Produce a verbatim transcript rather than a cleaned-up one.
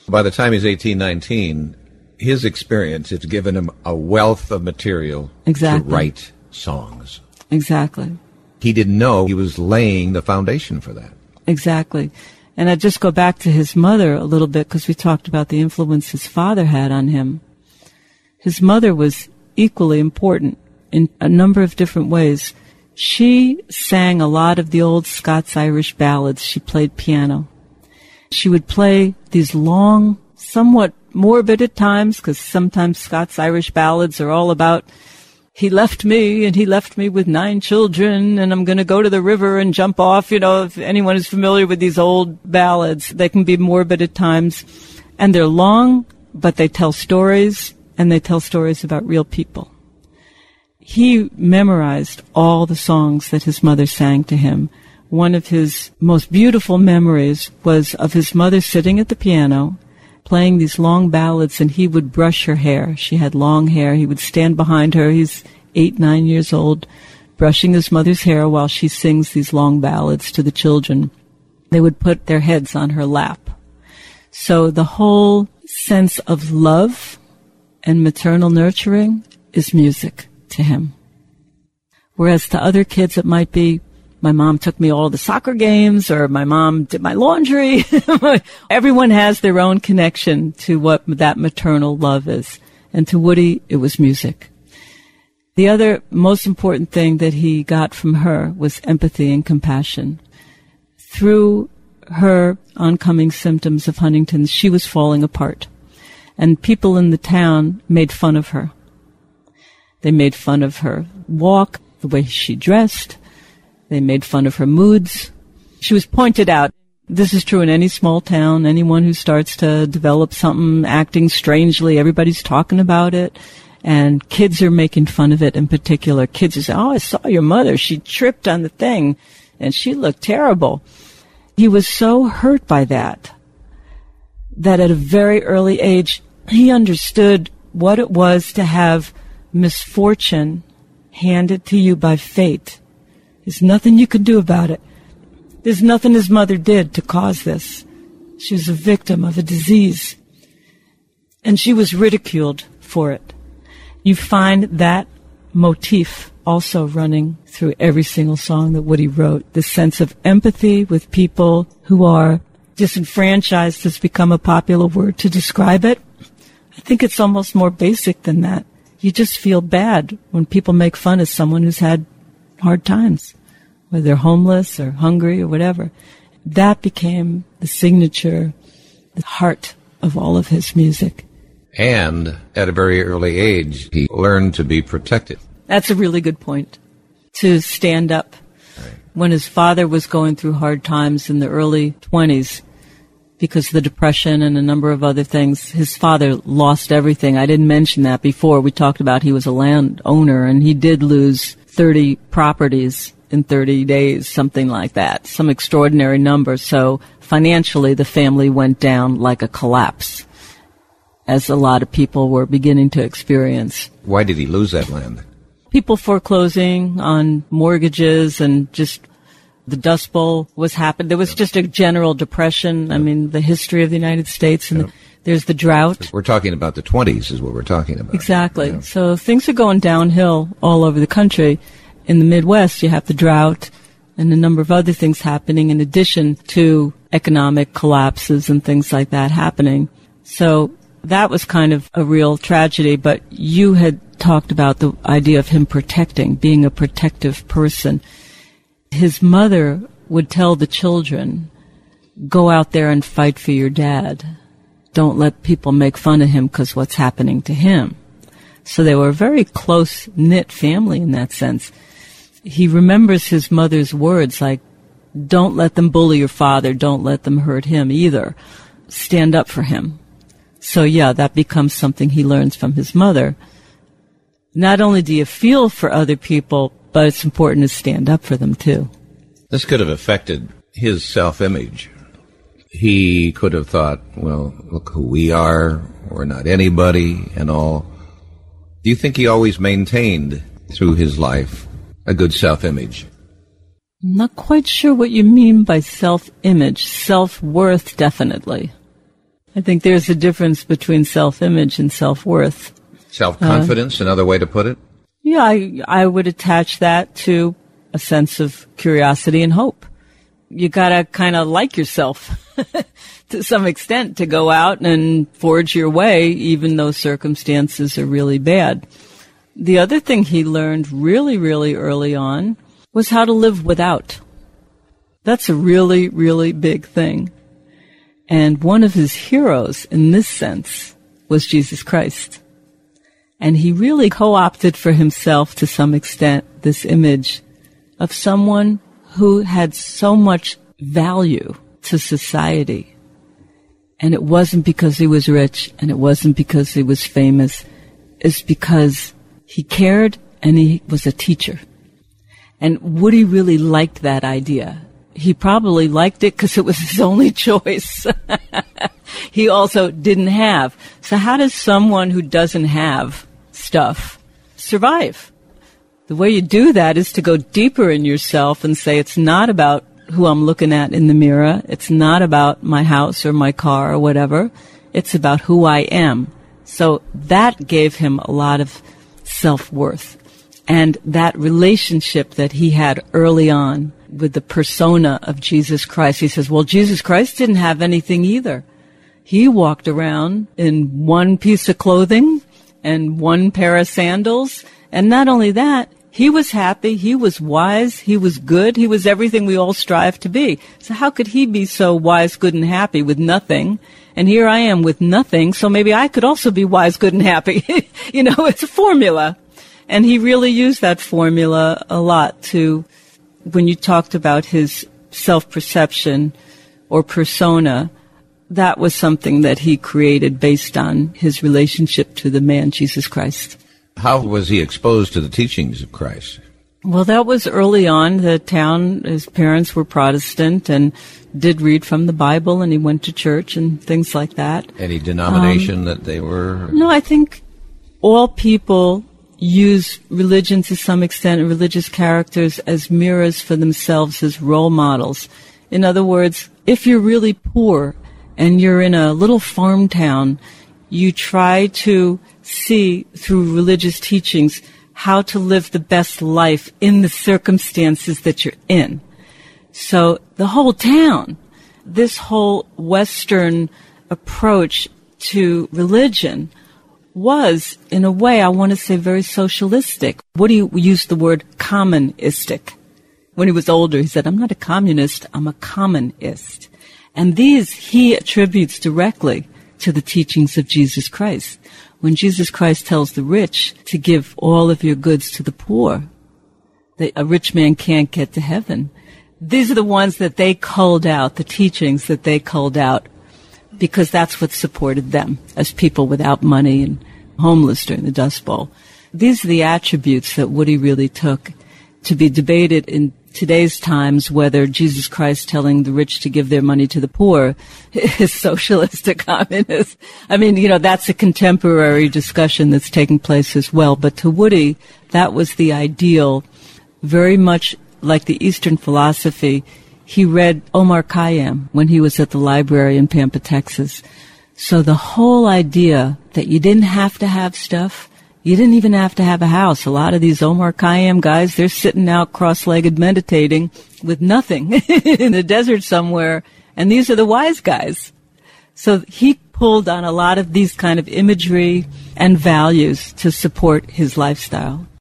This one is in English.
By the time he's eighteen, nineteen, his experience has given him a wealth of material exactly. to write songs. Exactly. He didn't know he was laying the foundation for that. Exactly. And I just go back to his mother a little bit because we talked about the influence his father had on him. His mother was equally important in a number of different ways. She sang a lot of the old Scots-Irish ballads. She played piano. She would play these long, somewhat morbid at times, because sometimes Scots-Irish ballads are all about, he left me, and he left me with nine children, and I'm going to go to the river and jump off. You know, if anyone is familiar with these old ballads, they can be morbid at times. And they're long, but they tell stories, and they tell stories about real people. He memorized all the songs that his mother sang to him. One of his most beautiful memories was of his mother sitting at the piano, playing these long ballads, and he would brush her hair. She had long hair. He would stand behind her. He's eight, nine years old, brushing his mother's hair while she sings these long ballads to the children. They would put their heads on her lap. So the whole sense of love and maternal nurturing is music to him. Whereas to other kids it might be, my mom took me all the soccer games, or my mom did my laundry. Everyone has their own connection to what that maternal love is. And to Woody, it was music. The other most important thing that he got from her was empathy and compassion. Through her oncoming symptoms of Huntington's, she was falling apart. And people in the town made fun of her. They made fun of her walk, the way she dressed. They made fun of her moods. She was pointed out. This is true in any small town. Anyone who starts to develop something acting strangely, everybody's talking about it. And kids are making fun of it in particular. Kids are saying, oh, I saw your mother. She tripped on the thing, and she looked terrible. He was so hurt by that, that at a very early age, he understood what it was to have misfortune handed to you by fate. There's nothing you can do about it. There's nothing his mother did to cause this. She was a victim of a disease. And she was ridiculed for it. You find that motif also running through every single song that Woody wrote. This sense of empathy with people who are disenfranchised has become a popular word to describe it. I think it's almost more basic than that. You just feel bad when people make fun of someone who's had hard times, whether they're homeless or hungry or whatever. That became the signature, the heart of all of his music. And at a very early age, he learned to be protected. That's a really good point, to stand up. Right. When his father was going through hard times in the early twenties, because of the Depression and a number of other things, his father lost everything. I didn't mention that before. We talked about he was a landowner, and he did lose thirty properties in thirty days, something like that, some extraordinary number. So financially, the family went down like a collapse, as a lot of people were beginning to experience. Why did he lose that land? People foreclosing on mortgages, and just the Dust Bowl was happening. There was yeah. just a general depression. Yeah. I mean, the history of the United States, and yeah. the, there's the drought. We're talking about the twenties is what we're talking about. Exactly. Yeah. So things are going downhill all over the country. In the Midwest, you have the drought and a number of other things happening in addition to economic collapses and things like that happening. So that was kind of a real tragedy, but you had talked about the idea of him protecting, being a protective person. His mother would tell the children, go out there and fight for your dad. Don't let people make fun of him because what's happening to him. So they were a very close-knit family in that sense. He remembers his mother's words like, don't let them bully your father, don't let them hurt him either. Stand up for him. So yeah, that becomes something he learns from his mother. Not only do you feel for other people, but it's important to stand up for them too. This could have affected his self-image. He could have thought, well, look who we are, we're not anybody and all. Do you think he always maintained through his life a good self-image? I'm not quite sure what you mean by self-image. Self-worth, definitely. I think there's a difference between self-image and self-worth. Self-confidence, uh, another way to put it? Yeah, I, I would attach that to a sense of curiosity and hope. You gotta kind of like yourself to some extent to go out and forge your way, even though circumstances are really bad. The other thing he learned really, really early on was how to live without. That's a really, really big thing. And one of his heroes in this sense was Jesus Christ. And he really co-opted for himself to some extent this image of someone who had so much value to society. And it wasn't because he was rich, and it wasn't because he was famous. It's because he cared and he was a teacher. And Woody really liked that idea. He probably liked it because it was his only choice. He also didn't have. So how does someone who doesn't have stuff survive? The way you do that is to go deeper in yourself and say, it's not about who I'm looking at in the mirror. It's not about my house or my car or whatever. It's about who I am. So that gave him a lot of self-worth. And that relationship that he had early on with the persona of Jesus Christ. He says, well, Jesus Christ didn't have anything either. He walked around in one piece of clothing and one pair of sandals. And not only that, he was happy, he was wise, he was good, he was everything we all strive to be. So how could he be so wise, good, and happy with nothing? And here I am with nothing, so maybe I could also be wise, good, and happy. You know, it's a formula. And he really used that formula a lot to, when you talked about his self-perception or persona, that was something that he created based on his relationship to the man Jesus Christ. How was he exposed to the teachings of Christ? Well, that was early on. The town, his parents were Protestant and did read from the Bible, and he went to church and things like that. Any denomination um, that they were? No, I think all people use religion to some extent, and religious characters as mirrors for themselves, as role models. In other words, if you're really poor and you're in a little farm town, you try to see through religious teachings how to live the best life in the circumstances that you're in. So the whole town, this whole Western approach to religion was, in a way, I want to say very socialistic. Woody used the word commonistic. When he was older, he said, I'm not a communist, I'm a commonist. And these he attributes directly to the teachings of Jesus Christ. When Jesus Christ tells the rich to give all of your goods to the poor, that a rich man can't get to heaven. These are the ones that they culled out, the teachings that they culled out, because that's what supported them as people without money and homeless during the Dust Bowl. These are the attributes that Woody really took to be debated in today's times, whether Jesus Christ telling the rich to give their money to the poor is socialist or communist. I mean, you know, that's a contemporary discussion that's taking place as well. But to Woody, that was the ideal, very much like the Eastern philosophy. He read Omar Khayyam when he was at the library in Pampa, Texas. So the whole idea that you didn't have to have stuff, you didn't even have to have a house. A lot of these Omar Khayyam guys, they're sitting out cross-legged meditating with nothing in the desert somewhere, and these are the wise guys. So he pulled on a lot of these kind of imagery and values to support his lifestyle.